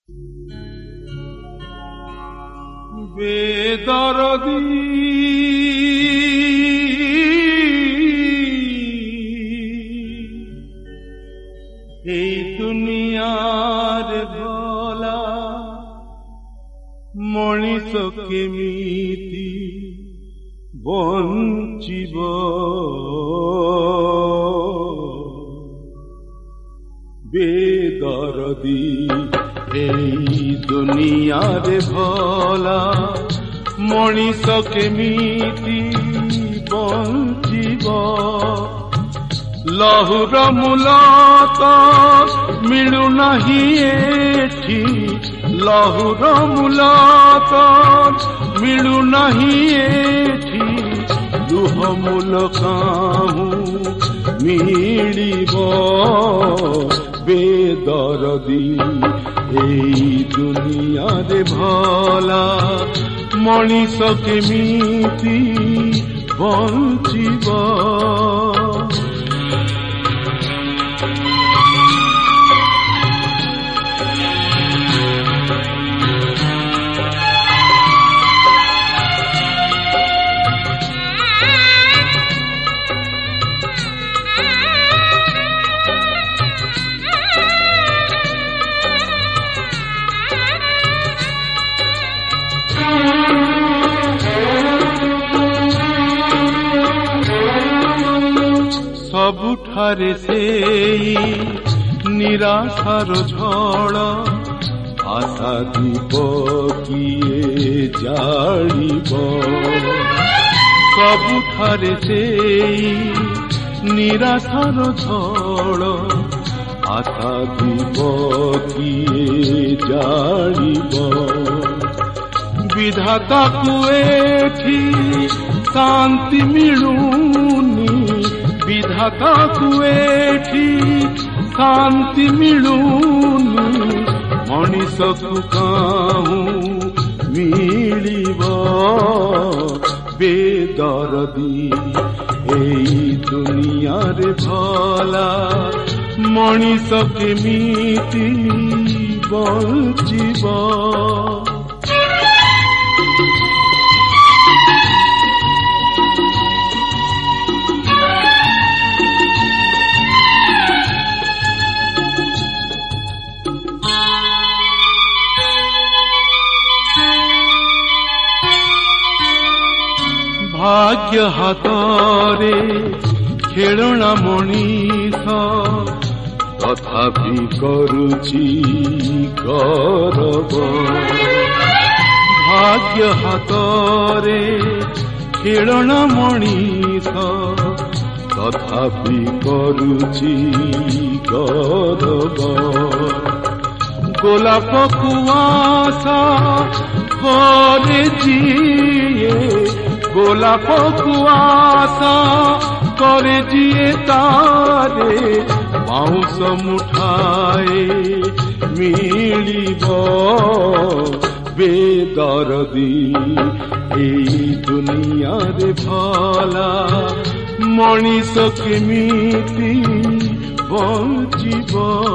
বেদরদী এই দুনিয়ার ভোলা মଣିষ কেমিতি বঞ্চিব বেদরদী এই দুনিয়ার ভোলা মଣିষ কেমিতি বঞ্চিব লহুର ମୂଳ ତ ମିଳୁନାହିଁ ଏଠି ଲହୁର ମୂଳ ତ ମିଳୁନାହିଁ ଏଠି ଲୁହ ମୂଳ କାହୁଁ ମିଳିବ ବେଦରଦୀ ଏଇ ଦୁନିଆରେ ଭଲା ମଣିଷ କେମିତି ବଞ୍ଚିବ। ସବୁଠାରେ ସେଇ ନିରାଶାର ଝଡ଼ ଆଶା ଦୀପ କିଏ ଜାଳିବ। ସବୁଠାରେ ସେଇ ନିରାଶାର ଝଡ଼ ଆଶା ଦୀପ କିଏ ଜାଳିବ। ବିଧାତାକୁ ଏଠି ଶାନ୍ତି ମିଳୁନି ବିଧାତାକୁ ଏଠି ଶାନ୍ତି ମିଳୁନି ମଣିଷକୁ କାହୁଁ ମିଳିବ ବେଦରଦୀ ଏଇ ଦୁନିଆରେ ଭଲା ମଣିଷ କେମିତି ବଞ୍ଚିବ। ଭାଗ୍ୟ ହାତରେ ଖେଳଣା ମଣିଷ ତଥାପି କରୁଛି ଗରବ। ଭାଗ୍ୟ ହାତରେ ଖେଳଣା ମଣିଷ ତଥାପି କରୁଛି ଗରବ। ଗୋଲାପକୁ ଆଶା କରେ ଯିଏ ଗୋଲାପକୁ ଆଶା করে জিয়ে তারে বাউঁশ মুঠায়ে মিলিব বেদরদী এই দুনিয়ারে ভলা মଣିষ কেমিতি বঞ্চিব।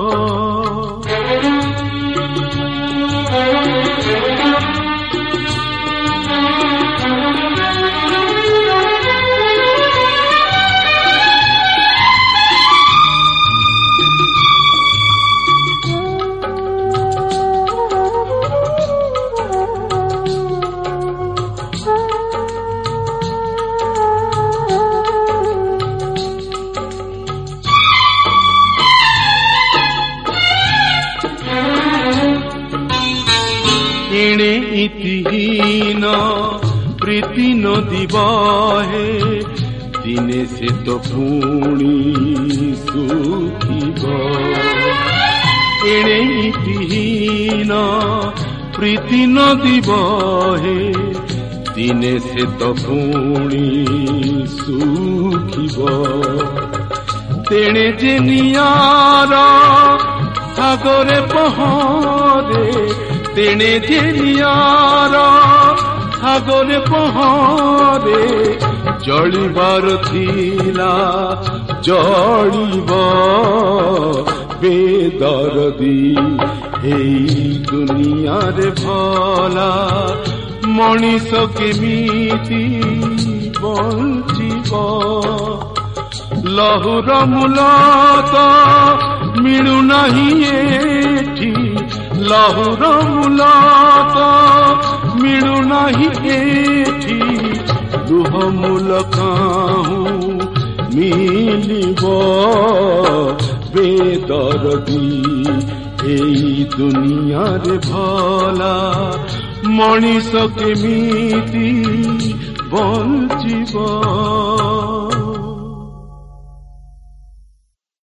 এণে ইতিহীন প্রীতি নদী বহে দিনে সে তো পুଣି শুখিব। এণে ইতিহীন প্রীতি নদী বহে দিনে সে তো পুଣି শুখিব। তেণে যে নিয়ার সাগরে পহরে তেণে যে নিয়ার সাগরে পহরে জଳିবার থিলা জଳିব বেদরদী एई दुनिया रे भला मनीष केमिति बंचिब लहुर मूल तो मिलू नहीं एठी लहुर मूल तो मिलू नहीं एठी लुह मूल काहू मिलिब बेदरदी एई दुनिया रे भला मनीष केमिति बंचिब।